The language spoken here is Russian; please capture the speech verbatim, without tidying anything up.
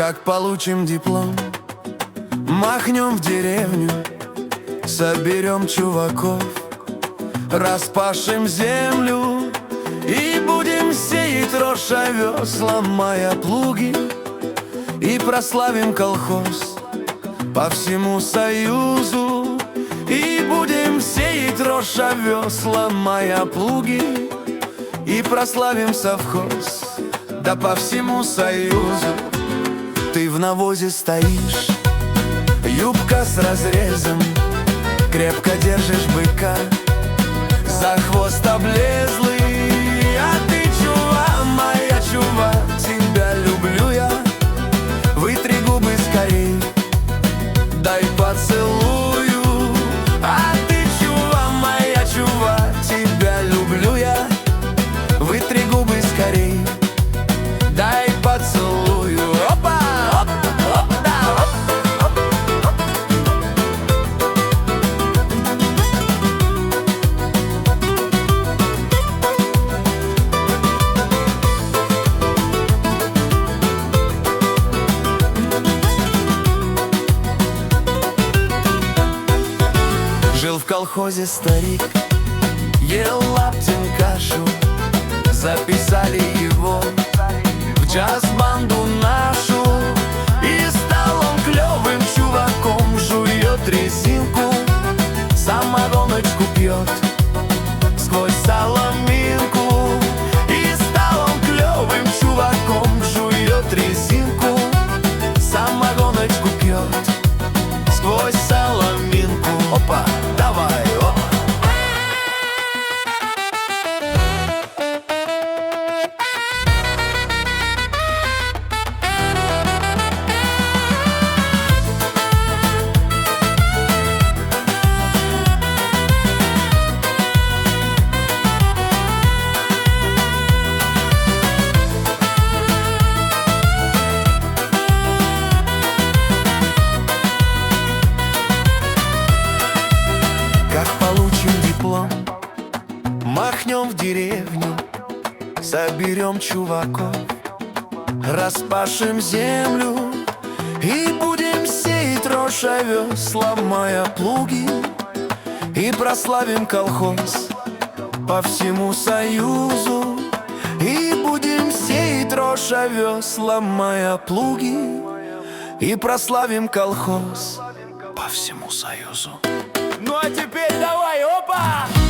Как получим диплом, махнем в деревню, соберем чуваков, распашем землю и будем сеять рожь овес, ломая плуги, и прославим колхоз по всему Союзу. И будем сеять рожь овес, ломая плуги, и прославим совхоз, да по всему Союзу. Ты в навозе стоишь, юбка с разрезом, крепко держишь быка за хвост облезлый. А ты, чува, моя чува, тебя люблю я. Вытри губы скорей, дай поцелую. А ты, чува, моя чува, тебя люблю я. Вытри губы скорей, дай поцелую. Опа! Оп, оп, да, оп, оп, оп. Жил в колхозе старик, ел лаптем кашу. Записали его в джаз-банду нашу, и стал он клевым чуваком. Жует резинку, самогоночку пьет сквозь соломинку. И стал он клевым чуваком. Жует резинку, самогоночку пьет сквозь соломинку. Опа, давай, оп. Махнем в деревню, соберем чуваков, распашем землю и будем сеять рожь овес, ломая плуги, и прославим колхоз по всему Союзу. И будем сеять рожь овес, ломая плуги, и прославим колхоз по всему Союзу. Ну а теперь давай, опа!